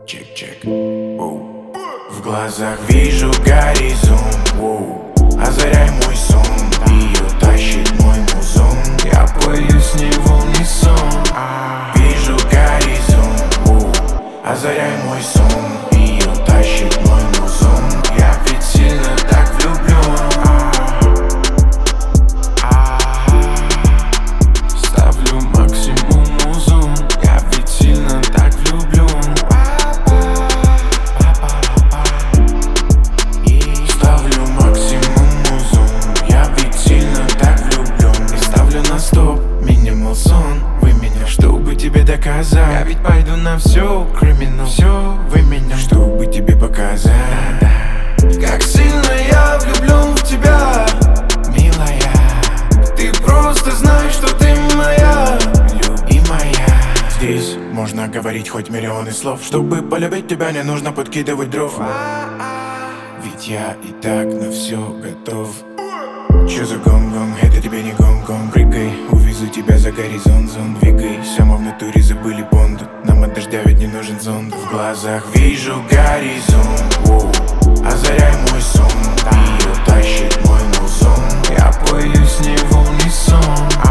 Чек-чек, воу. В глазах вижу горизонт, воу. Озаряй мой сон, ее тащит мой музон. Я пою с ней в унисон. Вижу горизонт, воу. Озаряй мой сон, ее тащит мой музон. Я ведь сильно так влюблен. Ставлю максимум музон. Я ведь сильно так влюблен. Ставлю максимум музон. Я ведь сильно так влюблен. И ставлю на стоп, минимал сон. Вы меня, чтобы тебе доказать. Я ведь пойду на все, криминал. Все вы меня, чтобы тебе показать. Как сильно я влюблен в тебя, милая. Ты просто знаешь, что ты моя любимая. Здесь можно говорить хоть миллионы слов. Чтобы полюбить тебя, не нужно подкидывать дров. Ведь я и так на все готов. Чё за гон-гон, это тебе не гон-гон. Прыгай, увезу тебя за горизонт, зон. Двигайся, мы в натуре забыли бонду. Нам от дождя ведь не нужен зонт. В глазах вижу горизонт, воу. Озаряй мой сон, ее тащит мой музон. Я пою с ней в унисон.